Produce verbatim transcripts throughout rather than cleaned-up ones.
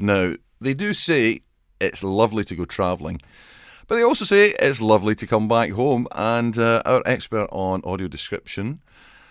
Now, they do say it's lovely to go travelling, but they also say it's lovely to come back home. And uh, our expert on audio description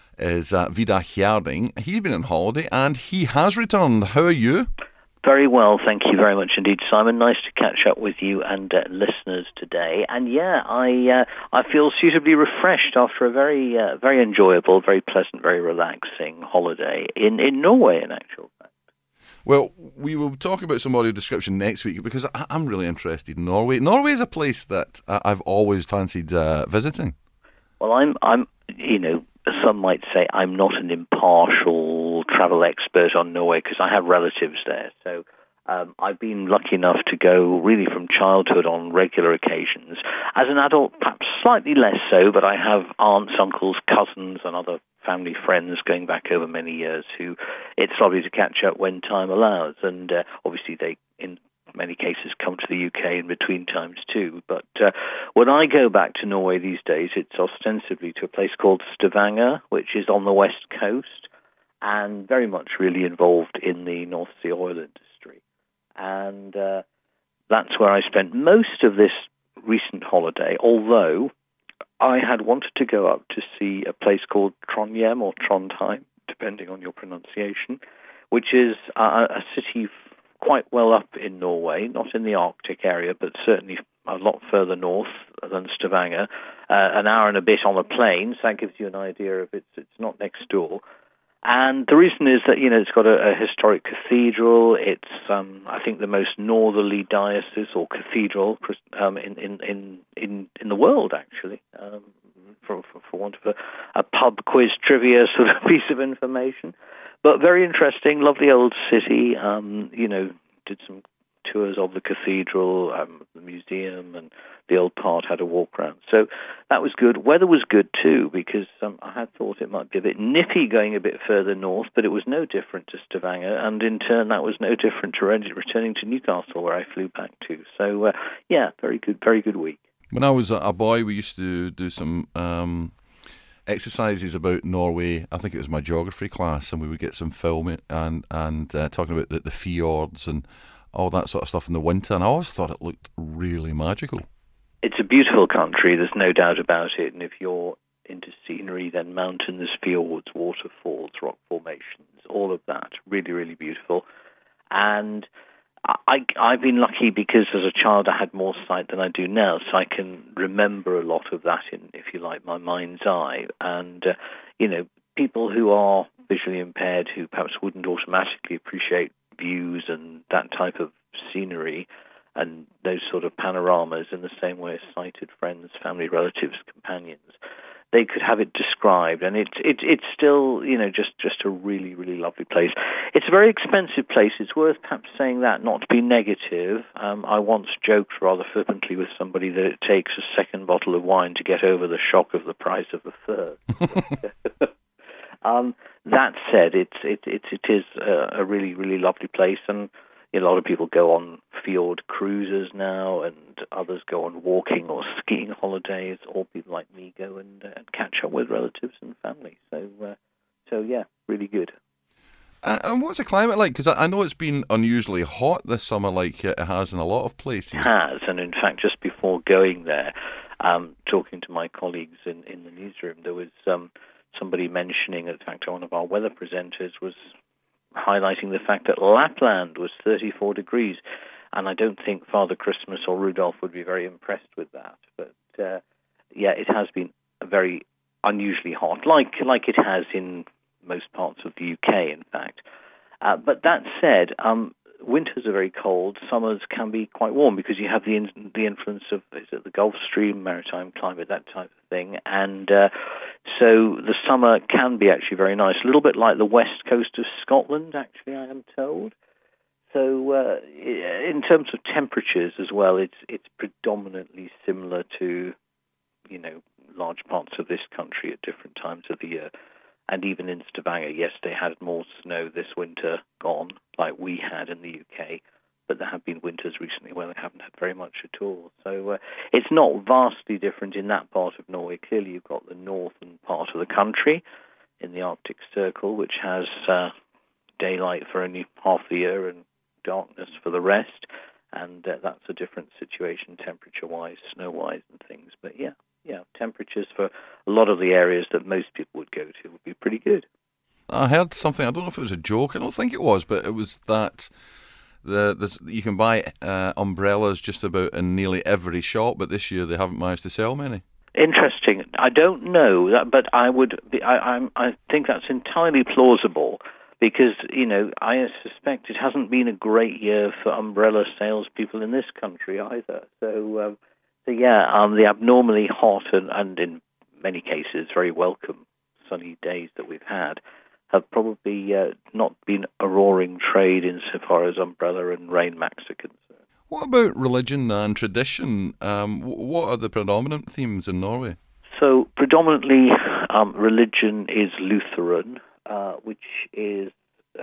is uh, Vidar Herding. He's been on holiday and he has returned. How are you? Very well, thank you very much indeed, Simon. Nice to catch up with you and uh, listeners today. And yeah, I uh, I feel suitably refreshed after a very uh, very enjoyable, very pleasant, very relaxing holiday in, in Norway, in actual fact. Well, we will talk about some audio description next week because I- I'm really interested in Norway. Norway is a place that I- I've always fancied uh, visiting. Well, I'm I'm you know. Some might say I'm not an impartial travel expert on Norway because I have relatives there. So um, I've been lucky enough to go really from childhood on regular occasions. As an adult, perhaps slightly less so, but I have aunts, uncles, cousins, and other family friends going back over many years who it's lovely to catch up when time allows. And uh, obviously they, in many cases, come to the U K in between times too. But uh, when I go back to Norway these days, it's ostensibly to a place called Stavanger, which is on the west coast and very much really involved in the North Sea oil industry. And uh, that's where I spent most of this recent holiday, although I had wanted to go up to see a place called Trondheim or Trondheim, depending on your pronunciation, which is a, a city quite well up in Norway, not in the Arctic area, but certainly a lot further north than Stavanger, uh, an hour and a bit on a plane, so that gives you an idea of it's it's not next door. And the reason is that, you know, it's got a, a historic cathedral. It's, um, I think, the most northerly diocese or cathedral um, in, in, in, in, in the world, actually, um, for, for, for want of a, a pub quiz trivia sort of piece of information. But very interesting, lovely old city. Um, you know, did some tours of the cathedral, um, the museum, and the old part, had a walk around. So that was good. Weather was good too, because um, I had thought it might be a bit nippy going a bit further north, but it was no different to Stavanger, and in turn that was no different to returning to Newcastle, where I flew back to. So uh, yeah, very good, very good week. When I was a boy, we used to do some Um exercises about Norway. I think it was my geography class, and we would get some film and and uh, talking about the, the fjords and all that sort of stuff in the winter, and I always thought it looked really magical. It's a beautiful country, there's no doubt about it, and if you're into scenery, then mountains, fjords, waterfalls, rock formations, all of that, really, really beautiful. And I, I've been lucky because as a child I had more sight than I do now, so I can remember a lot of that in, if you like, my mind's eye. And, uh, you know, people who are visually impaired, who perhaps wouldn't automatically appreciate views and that type of scenery and those sort of panoramas in the same way as sighted friends, family, relatives, companions, they could have it described, and it's it, it's still, you know, just, just a really, really lovely place. It's a very expensive place. It's worth perhaps saying that, not to be negative. Um, I once joked rather flippantly with somebody that it takes a second bottle of wine to get over the shock of the price of the first. um, that said, it's it it, it is a, a really, really lovely place, and a lot of people go on fjord cruises now, and others go on walking or skiing holidays, or people like me go and, uh, and catch up with relatives and family. So, uh, so yeah, really good. Uh, and what's the climate like? Because I, I know it's been unusually hot this summer, like it has in a lot of places. It has, and in fact, just before going there, um, talking to my colleagues in, in the newsroom, there was um, somebody mentioning, in fact, one of our weather presenters was highlighting the fact that Lapland was thirty-four degrees, and I don't think Father Christmas or Rudolph would be very impressed with that. But uh, yeah, it has been very unusually hot, like like it has in most parts of the U K, in fact. Uh, but that said, um, winters are very cold. Summers can be quite warm because you have the in, the influence of is it the Gulf Stream, maritime climate, that type of thing. And uh, so the summer can be actually very nice, a little bit like the west coast of Scotland, actually, I am told. So uh, in terms of temperatures as well, it's it's predominantly similar to, you know, large parts of this country at different times of the year. And even in Stavanger, yes, they had more snow this winter gone, like we had in the U K, but there have been winters recently where they haven't had very much at all. So uh, it's not vastly different in that part of Norway. Clearly, you've got the northern part of the country in the Arctic Circle, which has uh, daylight for only half the year and darkness for the rest, and uh, that's a different situation temperature-wise, snow-wise and things. But yeah, yeah, temperatures for a lot of the areas that most people would go to would be pretty good. I heard something, I don't know if it was a joke, I don't think it was, but it was that the, the you can buy uh, umbrellas just about in nearly every shop, but this year they haven't managed to sell many. Interesting. I don't know that, but I would. Be, I, I'm, I think that's entirely plausible because you know I suspect it hasn't been a great year for umbrella salespeople in this country either. So, um, so yeah, um, the abnormally hot and, and in many cases very welcome sunny days that we've had have probably uh, not been a roaring trade insofar as umbrella and rain macs are concerned. What about religion and tradition? Um, what are the predominant themes in Norway? So predominantly um, religion is Lutheran, uh, which is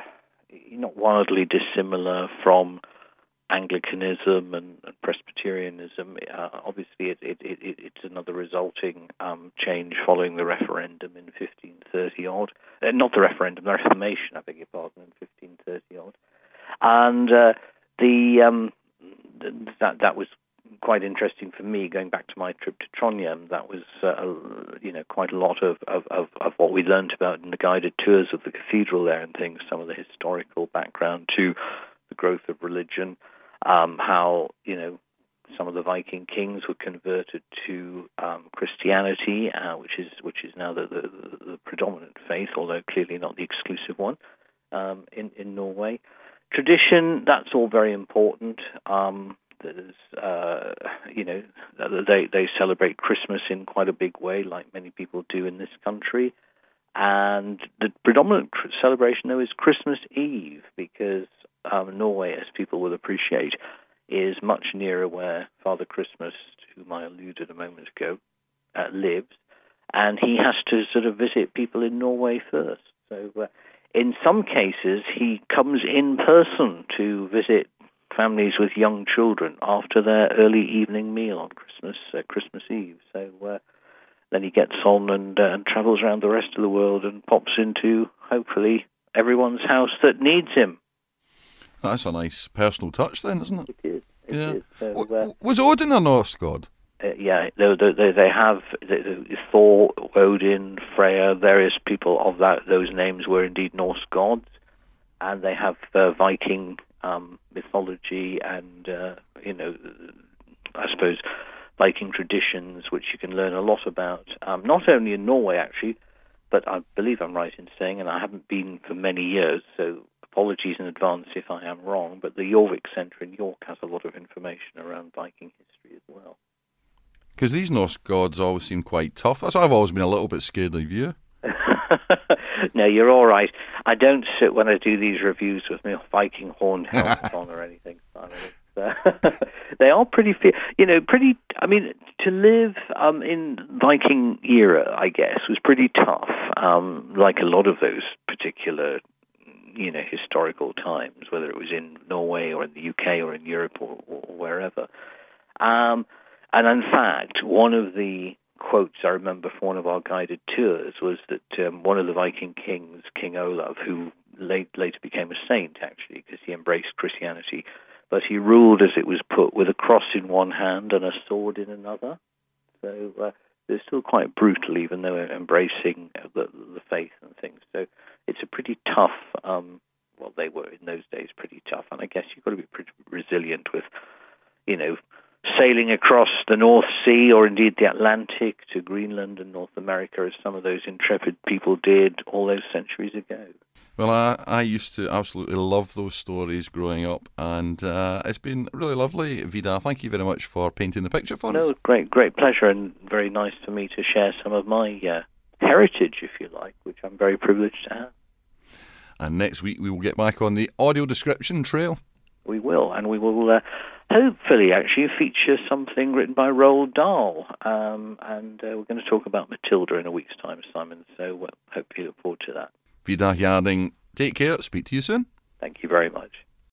not wildly dissimilar from Anglicanism and, and Presbyterianism. Uh, obviously, it, it, it, it's another resulting um, change following the referendum in fifteen thirty odd. Uh, not the referendum, the Reformation, I beg your pardon, in fifteen thirty odd. And uh, the um, that that was quite interesting for me. Going back to my trip to Trondheim, that was uh, you know quite a lot of, of, of, of what we learned about in the guided tours of the cathedral there and things. Some of the historical background to the growth of religion. Um, how, you know, some of the Viking kings were converted to um, Christianity, uh, which is which is now the, the, the predominant faith, although clearly not the exclusive one um, in, in Norway. Tradition, that's all very important. Um, there's, uh, you know, they, they celebrate Christmas in quite a big way, like many people do in this country. And the predominant celebration, though, is Christmas Eve, because Um, Norway, as people will appreciate, is much nearer where Father Christmas, to whom I alluded a moment ago, uh, lives, and he has to sort of visit people in Norway first. So uh, in some cases, he comes in person to visit families with young children after their early evening meal on Christmas uh, Christmas Eve. So uh, then he gets on and, uh, and travels around the rest of the world and pops into, hopefully, everyone's house that needs him. That's a nice personal touch then, isn't it? It is. It yeah. is. So, uh, was Odin a Norse god? Uh, yeah, they, they, they have they, Thor, Odin, Freya, various people of that those names were indeed Norse gods, and they have uh, Viking um, mythology and uh, you know, I suppose Viking traditions, which you can learn a lot about. Um, not only in Norway actually, but I believe I'm right in saying, and I haven't been for many years, so apologies in advance if I am wrong, but the Jorvik Centre in York has a lot of information around Viking history as well. Because these Norse gods always seem quite tough. That's I've always been a little bit scared of you. No, you're all right. I don't sit when I do these reviews with my Viking horned helmet on or anything. Simon. Uh, they are pretty, you know, pretty. I mean, to live um, in Viking era, I guess, was pretty tough. Um, like a lot of those particular, you know, historical times, whether it was in Norway or in the U K or in Europe or, or wherever. Um, and in fact, one of the quotes I remember from one of our guided tours was that um, one of the Viking kings, King Olav, who late, later became a saint, actually, because he embraced Christianity, but he ruled, as it was put, with a cross in one hand and a sword in another. So uh, they're still quite brutal, even though embracing the, the faith and things. So it's a pretty tough, um, well, they were in those days pretty tough. And I guess you've got to be pretty resilient with, you know, sailing across the North Sea or indeed the Atlantic to Greenland and North America, as some of those intrepid people did all those centuries ago. Well, I, I used to absolutely love those stories growing up, and uh, it's been really lovely, Vidar. Thank you very much for painting the picture for no, us. No, great, great pleasure, and very nice for me to share some of my uh, heritage, if you like, which I'm very privileged to have. And next week we will get back on the audio description trail. We will, and we will uh, hopefully actually feature something written by Roald Dahl, um, and uh, we're going to talk about Matilda in a week's time, Simon, so uh, hope you look forward to that. Vidar Harding, take care. Speak to you soon. Thank you very much.